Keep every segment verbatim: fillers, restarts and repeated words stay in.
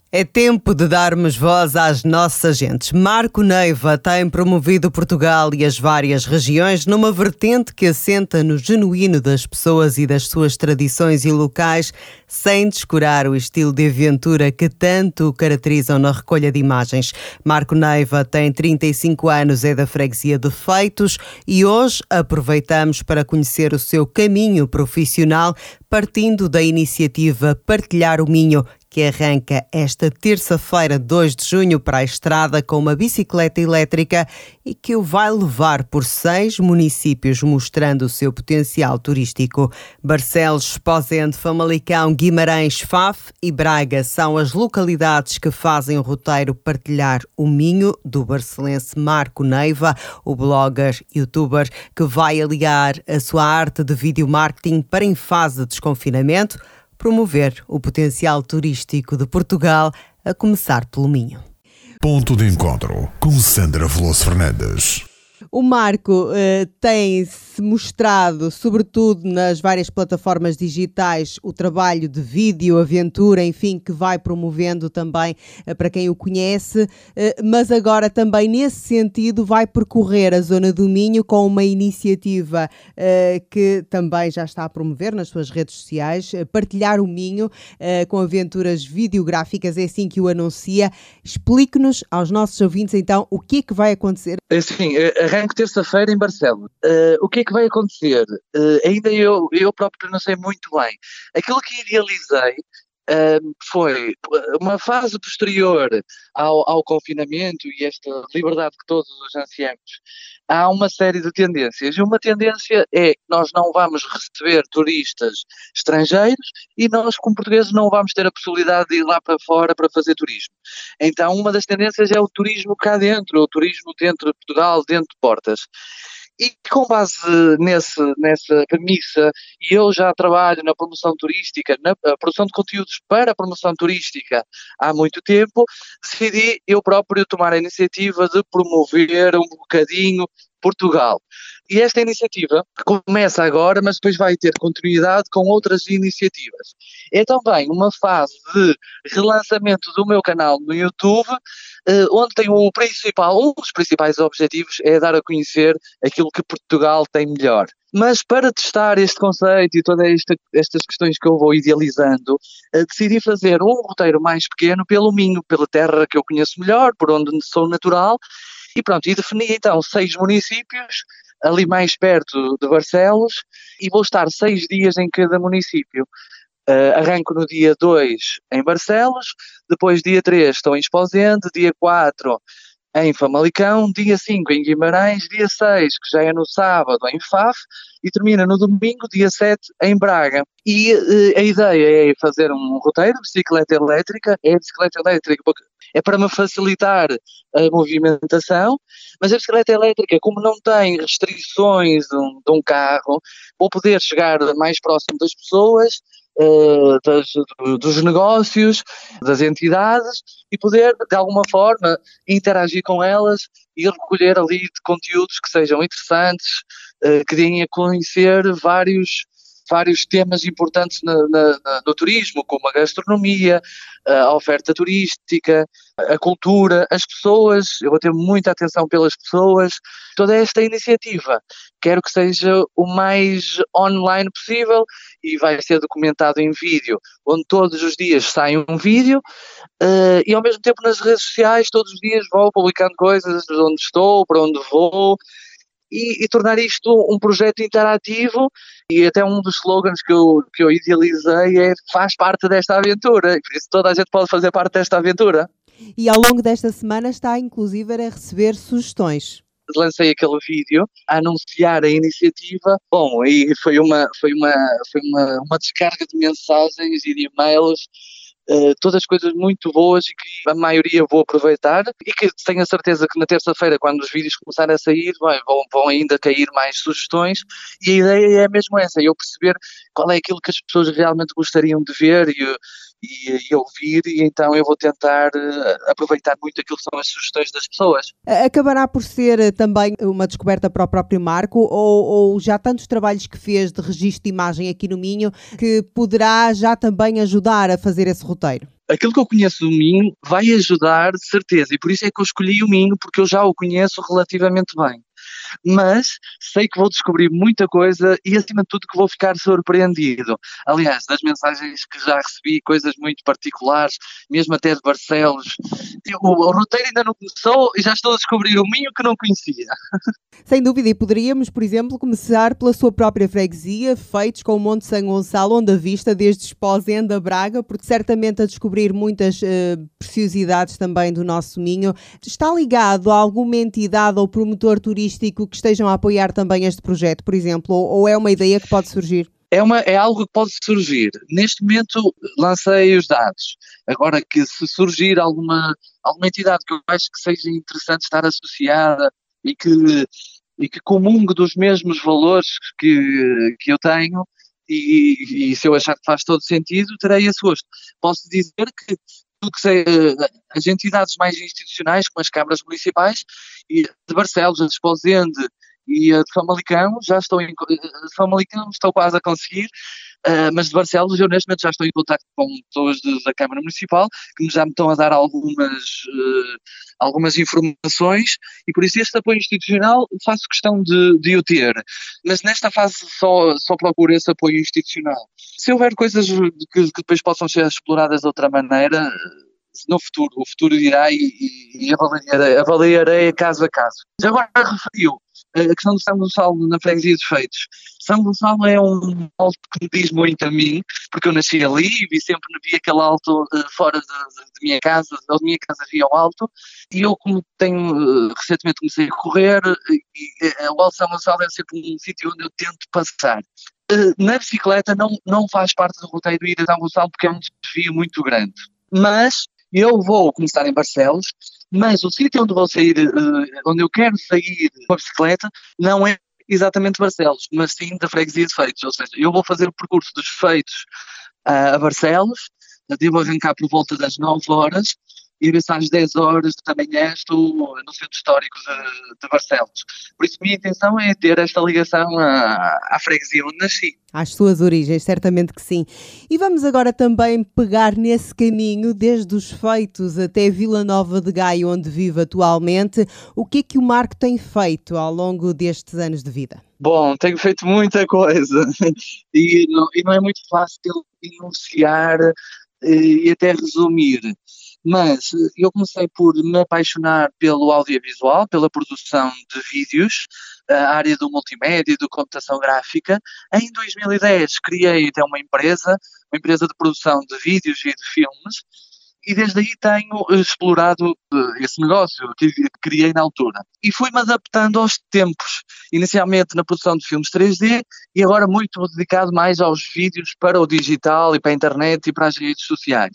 É tempo de darmos voz às nossas gentes. Marco Neiva tem promovido Portugal e as várias regiões numa vertente que assenta no genuíno das pessoas e das suas tradições e locais, sem descurar o estilo de aventura que tanto o caracterizam na recolha de imagens. Marco Neiva tem trinta e cinco anos, é da freguesia de Feitos e hoje aproveitamos para conhecer o seu caminho profissional, partindo da iniciativa Partilhar o Minho, que arranca esta terça-feira, dois de junho, para a estrada com uma bicicleta elétrica e que o vai levar por seis municípios, mostrando o seu potencial turístico. Barcelos, Esposende, Famalicão, Guimarães, Faf e Braga são as localidades que fazem o roteiro Partilhar o Minho, do barcelense Marco Neiva, o blogger, youtuber, que vai aliar a sua arte de videomarketing para, em fase de desconfinamento, promover o potencial turístico de Portugal, a começar pelo Minho. Ponto de encontro com Sandra Veloso Fernandes. O Marco uh, tem-se mostrado, sobretudo nas várias plataformas digitais, o trabalho de vídeo, aventura, enfim, que vai promovendo também uh, para quem o conhece, uh, mas agora também nesse sentido vai percorrer a zona do Minho com uma iniciativa uh, que também já está a promover nas suas redes sociais, uh, Partilhar o Minho, uh, com aventuras videográficas, é assim que o anuncia. Explique-nos aos nossos ouvintes então o que é que vai acontecer. Sim, arranco terça-feira em Barcelos. Uh, o que é que vai acontecer? Uh, ainda eu, eu próprio não sei muito bem. Aquilo que idealizei uh, foi uma fase posterior ao, ao confinamento e esta liberdade que todos os ansiamos. Há uma série de tendências. E uma tendência é que nós não vamos receber turistas estrangeiros e nós, como portugueses, não vamos ter a possibilidade de ir lá para fora para fazer turismo. Então, uma das tendências é o turismo cá dentro, o turismo dentro de Portugal, dentro de portas. E com base nesse, nessa premissa, e eu já trabalho na promoção turística, na produção de conteúdos para a promoção turística há muito tempo, decidi eu próprio tomar a iniciativa de promover um bocadinho Portugal. E esta iniciativa começa agora, mas depois vai ter continuidade com outras iniciativas. É também uma fase de relançamento do meu canal no YouTube, onde tem o principal, um dos principais objetivos é dar a conhecer aquilo que Portugal tem melhor. Mas para testar este conceito e todas esta, estas questões que eu vou idealizando, decidi fazer um roteiro mais pequeno pelo Minho, pela terra que eu conheço melhor, por onde sou natural, e pronto, e defini então seis municípios, ali mais perto de Barcelos, e vou estar seis dias em cada município. Uh, arranco no dia dois em Barcelos, depois dia três estou em Esposende, dia quatro em Famalicão, dia cinco em Guimarães, dia seis, que já é no sábado, em Faf, e termina no domingo, dia sete, em Braga. E uh, a ideia é fazer um roteiro de bicicleta elétrica, é bicicleta elétrica é para me facilitar a movimentação, mas a bicicleta elétrica, como não tem restrições de um, de um carro, vou poder chegar mais próximo das pessoas, uh, das, dos negócios, das entidades, e poder, de alguma forma, interagir com elas e recolher ali de conteúdos que sejam interessantes, uh, que deem a conhecer vários vários temas importantes na, na, na, no turismo, como a gastronomia, a oferta turística, a cultura, as pessoas. Eu vou ter muita atenção pelas pessoas. Toda esta iniciativa quero que seja o mais online possível e vai ser documentado em vídeo, onde todos os dias sai um vídeo uh, e ao mesmo tempo nas redes sociais todos os dias vou publicando coisas de onde estou, para onde vou. E, e tornar isto um projeto interativo, e até um dos slogans que eu, que eu idealizei é faz parte desta aventura, e por isso toda a gente pode fazer parte desta aventura. E ao longo desta semana está inclusive a receber sugestões. Lancei aquele vídeo a anunciar a iniciativa, bom, e foi uma, foi uma, foi uma, uma descarga de mensagens e de e-mails, Uh, todas coisas muito boas e que a maioria vou aproveitar e que tenho a certeza que na terça-feira, quando os vídeos começarem a sair, vai, vão, vão ainda cair mais sugestões, e a ideia é mesmo essa, eu perceber qual é aquilo que as pessoas realmente gostariam de ver e, e, e ouvir, e então eu vou tentar uh, aproveitar muito aquilo que são as sugestões das pessoas. Acabará por ser também uma descoberta para o próprio Marco, ou, ou já tantos trabalhos que fez de registro de imagem aqui no Minho, que poderá já também ajudar a fazer esse roteiro? aquilo que eu conheço do Minho vai ajudar de certeza, e por isso é que eu escolhi o Minho, porque eu já o conheço relativamente bem. Mas sei que vou descobrir muita coisa e, acima de tudo, que vou ficar surpreendido. Aliás, das mensagens que já recebi, coisas muito particulares, mesmo até de Barcelos. O, o roteiro ainda não começou e já estou a descobrir o Minho que não conhecia. Sem dúvida, e poderíamos, por exemplo, começar pela sua própria freguesia, Feitos, com o Monte São Gonçalo, onde a vista desde Esposende a Braga, porque certamente a descobrir muitas uh, preciosidades também do nosso Minho. Está ligado a alguma entidade ou promotor turístico que estejam a apoiar também este projeto, por exemplo, ou, ou é uma ideia que pode surgir? É, uma, é algo que pode surgir. Neste momento lancei os dados. Agora que se surgir alguma, alguma entidade que eu acho que seja interessante estar associada e que, e que comungue dos mesmos valores que, que eu tenho, e, e se eu achar que faz todo sentido, terei esse gosto. Posso dizer que tudo que sei, as entidades mais institucionais, como as câmaras municipais, e de Barcelos, de Esposende e a de Famalicão, já estou em, de Famalicão estou quase a conseguir, uh, mas de Barcelos eu neste momento já estou em contato com pessoas de, da Câmara Municipal, que já me estão a dar algumas, uh, algumas informações, e por isso este apoio institucional faço questão de, de o ter, mas nesta fase só, só procuro esse apoio institucional. Se houver coisas que, que depois possam ser exploradas de outra maneira, no futuro, o futuro dirá, e, e, e avaliarei, avaliarei caso a caso. Já agora referiu a questão do São Gonçalo na freguesia dos Feitos. São Gonçalo é um alto que me diz muito a mim, porque eu nasci ali e vi sempre vi aquele alto uh, fora de, de, de minha casa, da minha casa havia um alto, e eu, como tenho uh, recentemente comecei a correr, uh, e uh, o Alto São Gonçalo é sempre um sítio onde eu tento passar. Uh, na bicicleta não, não faz parte do roteiro ir a São Gonçalo, porque é um desafio muito grande. Mas eu vou começar em Barcelos, mas o sítio onde vou sair, onde eu quero sair com a bicicleta, não é exatamente Barcelos, mas sim da freguesia de Feitos. Ou seja, eu vou fazer o percurso dos Feitos a Barcelos, devo arrancar por volta das nove horas, e ver se às dez horas da manhã estou no centro histórico de, de Barcelos. Por isso a minha intenção é ter esta ligação à, à freguesia onde nasci. Às suas origens, certamente que sim. E vamos agora também pegar nesse caminho, desde os Feitos até Vila Nova de Gaia, onde vive atualmente. O que é que o Marco tem feito ao longo destes anos de vida? Bom, tenho feito muita coisa e não, e não é muito fácil enunciar e até resumir. Mas eu comecei por me apaixonar pelo audiovisual, pela produção de vídeos, a área do multimédia e da computação gráfica. Em dois mil e dez criei até uma empresa, uma empresa de produção de vídeos e de filmes, e desde aí tenho explorado esse negócio que criei na altura. E fui-me adaptando aos tempos, inicialmente na produção de filmes três D e agora muito dedicado mais aos vídeos para o digital e para a internet e para as redes sociais.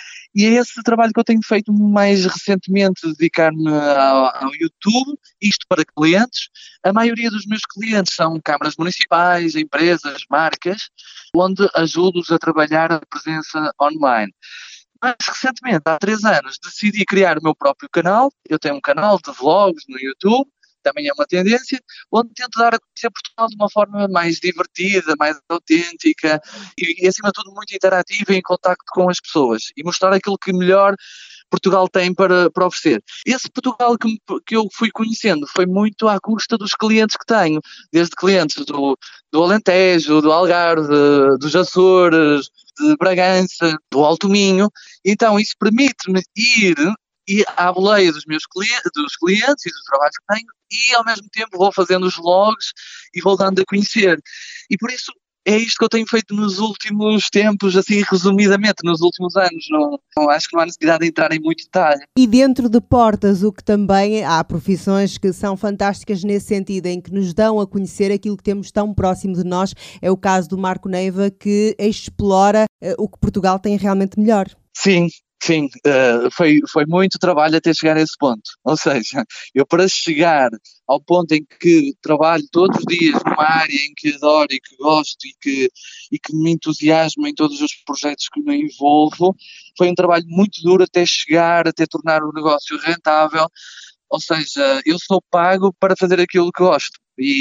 E é esse trabalho que eu tenho feito mais recentemente, dedicar-me ao, ao YouTube, isto para clientes. A maioria dos meus clientes são câmaras municipais, empresas, marcas, onde ajudo-os a trabalhar a presença online. Mas recentemente, há três anos, decidi criar o meu próprio canal. Eu tenho um canal de vlogs no YouTube, também é uma tendência, onde tento dar a conhecer Portugal de uma forma mais divertida, mais autêntica e, e acima de tudo, muito interativa e em contacto com as pessoas e mostrar aquilo que melhor Portugal tem para, para oferecer. Esse Portugal que, que eu fui conhecendo foi muito à custa dos clientes que tenho, desde clientes do, do Alentejo, do Algarve, dos Açores, de Bragança, do Alto Minho. Então isso permite-me ir e à boleia dos meus clientes, dos clientes e dos trabalhos que tenho, e ao mesmo tempo vou fazendo os vlogs e vou dando a conhecer. E por isso é isto que eu tenho feito nos últimos tempos, assim resumidamente, nos últimos anos. Não, não acho que não há necessidade de entrar em muito detalhe. E dentro de portas, o que também há profissões que são fantásticas nesse sentido, em que nos dão a conhecer aquilo que temos tão próximo de nós. É o caso do Marco Neiva, que explora uh, o que Portugal tem realmente melhor. Sim. Sim, uh, foi, foi muito trabalho até chegar a esse ponto. Ou seja, eu para chegar ao ponto em que trabalho todos os dias numa área em que adoro e que gosto e que, e que me entusiasmo em todos os projetos que me envolvo, foi um trabalho muito duro até chegar, até tornar o negócio rentável. Ou seja, eu sou pago para fazer aquilo que gosto.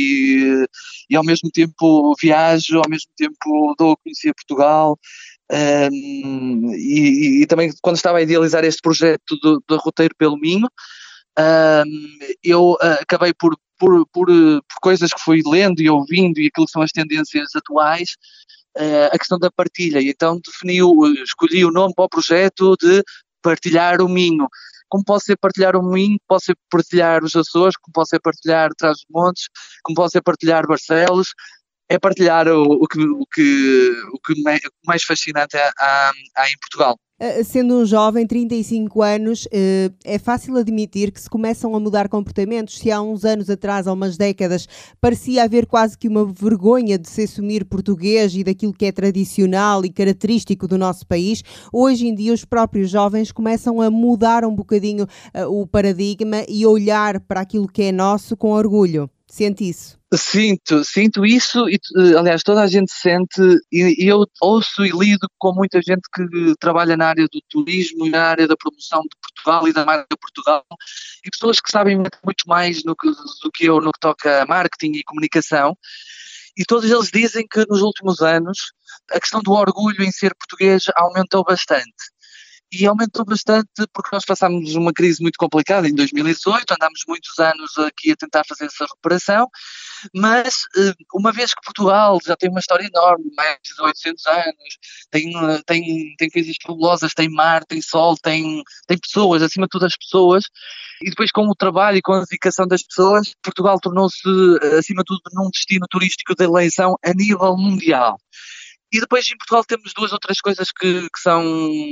E, e ao mesmo tempo viajo, ao mesmo tempo dou a conhecer Portugal. Um, e, e também quando estava a idealizar este projeto do, do roteiro pelo Minho, um, eu uh, acabei por, por, por, por coisas que fui lendo e ouvindo e aquilo que são as tendências atuais, uh, a questão da partilha. E então defini, escolhi o nome para o projeto de Partilhar o Minho. Como pode ser partilhar o Minho, pode ser partilhar os Açores, como pode ser partilhar Trás-os-Montes, como pode ser partilhar Barcelos. É partilhar o, o, que, o, que, o que mais fascinante há, há, há em Portugal. Sendo um jovem, trinta e cinco anos, é fácil admitir que se começam a mudar comportamentos. Se há uns anos atrás, há umas décadas, parecia haver quase que uma vergonha de se assumir português e daquilo que é tradicional e característico do nosso país, hoje em dia os próprios jovens começam a mudar um bocadinho o paradigma e olhar para aquilo que é nosso com orgulho. Sente isso? Sinto, sinto isso e, aliás, toda a gente sente e, e eu ouço e lido com muita gente que trabalha na área do turismo e na área da promoção de Portugal e da marca Portugal e pessoas que sabem muito mais no que, do que eu no que toca a marketing e comunicação e todos eles dizem que nos últimos anos a questão do orgulho em ser português aumentou bastante. E aumentou bastante porque nós passámos uma crise muito complicada em dois mil e dezoito, andámos muitos anos aqui a tentar fazer essa recuperação, mas uma vez que Portugal já tem uma história enorme, mais de oitocentos anos, tem, tem, tem coisas fabulosas, tem mar, tem sol, tem, tem pessoas, acima de tudo as pessoas, e depois com o trabalho e com a dedicação das pessoas, Portugal tornou-se, acima de tudo, num destino turístico de eleição a nível mundial. E depois em Portugal temos duas outras coisas que, que são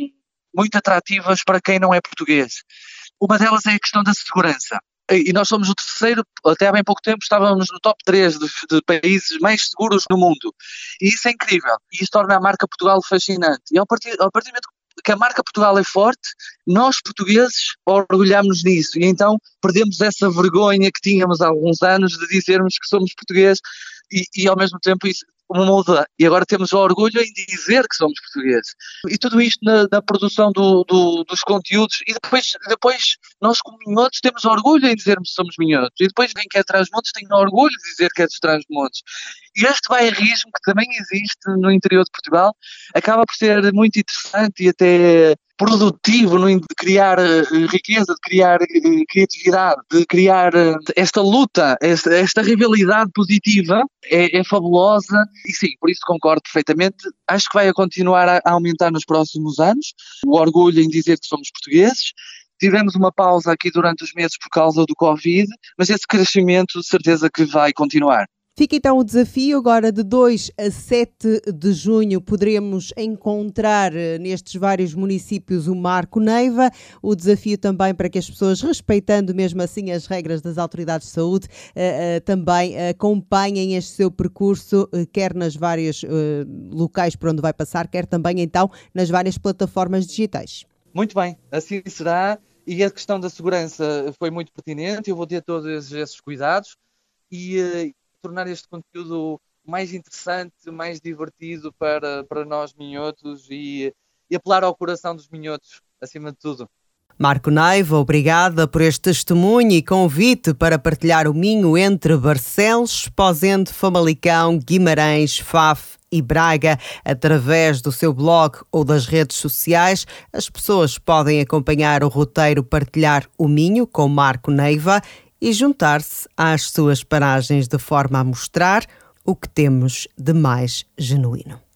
muito atrativas para quem não é português. Uma delas é a questão da segurança. E nós somos o terceiro, até há bem pouco tempo estávamos no top três de, de países mais seguros no mundo. E isso é incrível. E isso torna a marca Portugal fascinante. E ao partir, ao partir do momento que a marca Portugal é forte, nós portugueses orgulhamos nisso. E então perdemos essa vergonha que tínhamos há alguns anos de dizermos que somos portugueses e, e ao mesmo tempo isso muda. E agora temos o orgulho em dizer que somos portugueses. E tudo isto na, na produção do, do, dos conteúdos. E depois, depois nós como minhotos temos orgulho em dizermos que somos minhotos. E depois quem quer Trás-os-Montes tem orgulho de dizer que é dos Trás-os-Montes. E este bairrismo que também existe no interior de Portugal acaba por ser muito interessante e até produtivo de criar uh, riqueza, de criar uh, criatividade, de criar uh, esta luta, esta, esta rivalidade positiva é, é fabulosa e sim, por isso concordo perfeitamente. Acho que vai continuar a, a aumentar nos próximos anos o orgulho em dizer que somos portugueses. Tivemos uma pausa aqui durante os meses por causa do Covid, mas esse crescimento de certeza que vai continuar. Fica então o desafio, agora de dois a sete de junho poderemos encontrar nestes vários municípios o Marco Neiva, o desafio também para que as pessoas, respeitando mesmo assim as regras das autoridades de saúde, também acompanhem este seu percurso, quer nas vários locais por onde vai passar, quer também então nas várias plataformas digitais. Muito bem, assim será, e a questão da segurança foi muito pertinente, eu vou ter todos esses cuidados e tornar este conteúdo mais interessante, mais divertido para, para nós minhotos e, e apelar ao coração dos minhotos, acima de tudo. Marco Neiva, obrigada por este testemunho e convite para partilhar o Minho entre Barcelos, Posende, Famalicão, Guimarães, Faf e Braga. Através do seu blog ou das redes sociais, as pessoas podem acompanhar o roteiro Partilhar o Minho com Marco Neiva e juntar-se às suas paragens de forma a mostrar o que temos de mais genuíno.